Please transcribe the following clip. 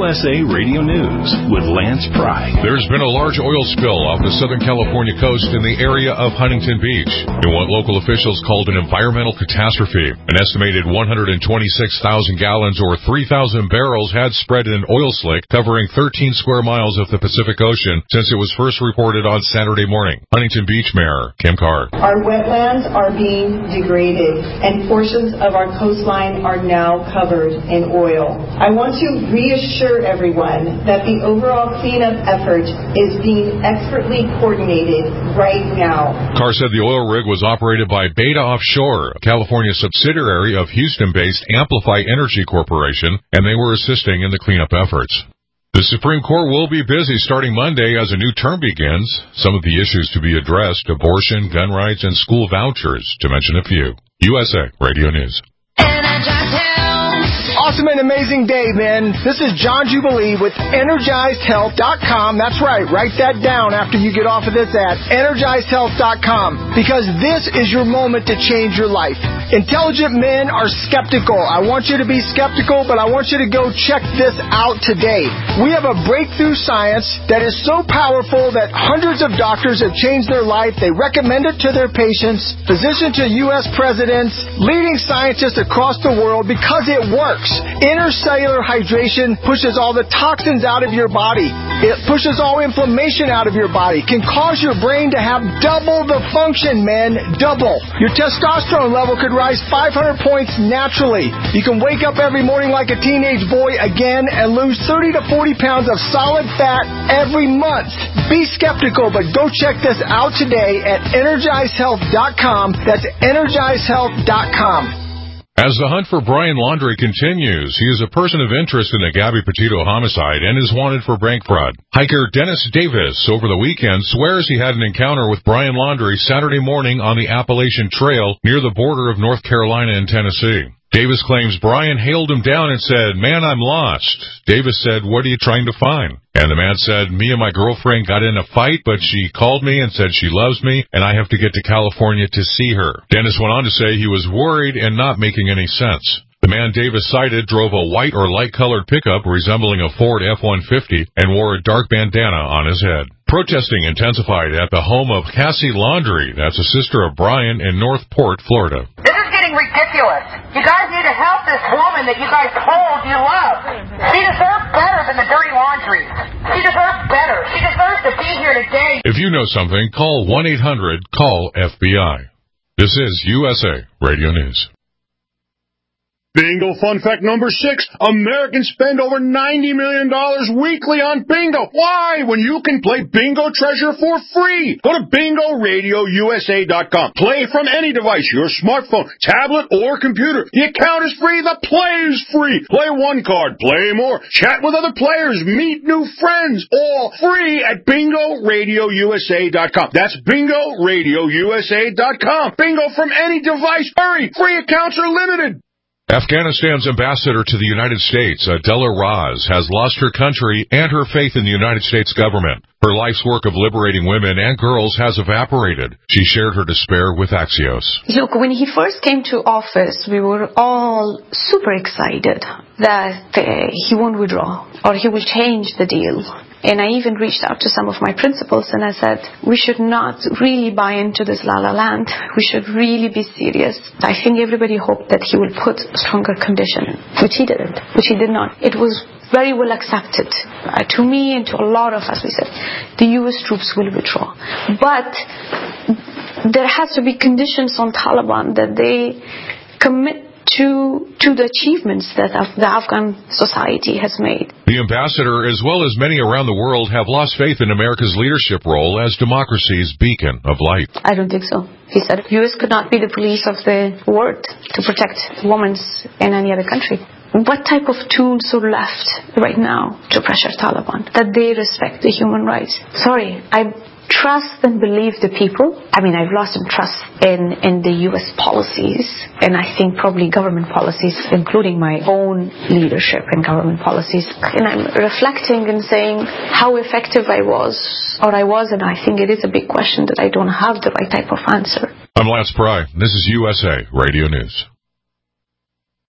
USA Radio News with Lance Pry. There's been a large oil spill off the Southern California coast in the area of Huntington Beach in what local officials called an environmental catastrophe. An estimated 126,000 gallons or 3,000 barrels had spread in an oil slick covering 13 square miles of the Pacific Ocean since it was first reported on Saturday morning. Huntington Beach Mayor Kim Carr. Our wetlands are being degraded and portions of our coastline are now covered in oil. I want to reassure everyone that the overall cleanup effort is being expertly coordinated right now. Carr said the oil rig was operated by Beta Offshore, a California subsidiary of Houston-based Amplify Energy Corporation, and they were assisting in the cleanup efforts. The Supreme Court will be busy starting Monday as a new term begins. Some of the issues to be addressed: abortion, gun rights, and school vouchers, to mention a few. USA Radio News. Awesome and amazing day, man. This is John Jubilee with EnergizedHealth.com. That's right. Write that down after you get off of this ad. EnergizedHealth.com. Because this is your moment to change your life. Intelligent men are skeptical. I want you to be skeptical, but I want you to go check this out today. We have a breakthrough science that is so powerful that hundreds of doctors have changed their life. They recommend it to their patients, physicians to U.S. presidents, leading scientists across the world because it works. Intercellular hydration pushes all the toxins out of your body. It pushes all inflammation out of your body. Can cause your brain to have double the function, man. Double. Your testosterone level could rise 500 points naturally. You can wake up every morning like a teenage boy again and lose 30 to 40 pounds of solid fat every month. Be skeptical, but go check this out today at EnergizedHealth.com. That's EnergizedHealth.com. As the hunt for Brian Laundrie continues, he is a person of interest in the Gabby Petito homicide and is wanted for bank fraud. Hiker Dennis Davis over the weekend swears he had an encounter with Brian Laundrie Saturday morning on the Appalachian Trail near the border of North Carolina and Tennessee. Davis claims Brian hailed him down and said, "Man, I'm lost." Davis said, "What are you trying to find?" And the man said, "Me and my girlfriend got in a fight, but she called me and said she loves me, and I have to get to California to see her." Dennis went on to say he was worried and not making any sense. The man Davis cited drove a white or light-colored pickup resembling a Ford F-150 and wore a dark bandana on his head. Protesting intensified at the home of Cassie Laundrie, that's a sister of Brian, in Northport, Florida. This is getting ridiculous. You guys need to help this woman that you guys told you love. She deserves better than the dirty laundry. She deserves better. She deserves to be here today. If you know something, call 1-800-CALL-FBI. This is USA Radio News. Bingo fun fact number 6. Americans spend over $90 million weekly on bingo. Why? When you can play Bingo Treasure for free. Go to BingoRadioUSA.com. Play from any device, your smartphone, tablet, or computer. The account is free. The play is free. Play one card. Play more. Chat with other players. Meet new friends. All free at BingoRadioUSA.com. That's BingoRadioUSA.com. Bingo from any device. Hurry. Free accounts are limited. Afghanistan's ambassador to the United States, Adela Raz, has lost her country and her faith in the United States government. Her life's work of liberating women and girls has evaporated. She shared her despair with Axios. Look, when he first came to office, we were all super excited that he won't withdraw or he will change the deal. And I even reached out to some of my principals and I said, we should not really buy into this la-la land. We should really be serious. I think everybody hoped that he would put a stronger condition, which he didn't, which he did not. It was very well accepted to me and to a lot of us. We said, the U.S. troops will withdraw. But there has to be conditions on Taliban that they commit to the achievements that the Afghan society has made. The ambassador, as well as many around the world, have lost faith in America's leadership role as democracy's beacon of light. I don't think so. He said the U.S. could not be the police of the world to protect women in any other country. What type of tools are left right now to pressure Taliban? That they respect the human rights. Sorry, I trust and believe the people. I mean, I've lost some trust in the U.S. policies, and I think probably government policies, including my own leadership and government policies. And I'm reflecting and saying how effective I was, and I think it is a big question that I don't have the right type of answer. I'm Lance Pry. This is USA Radio News.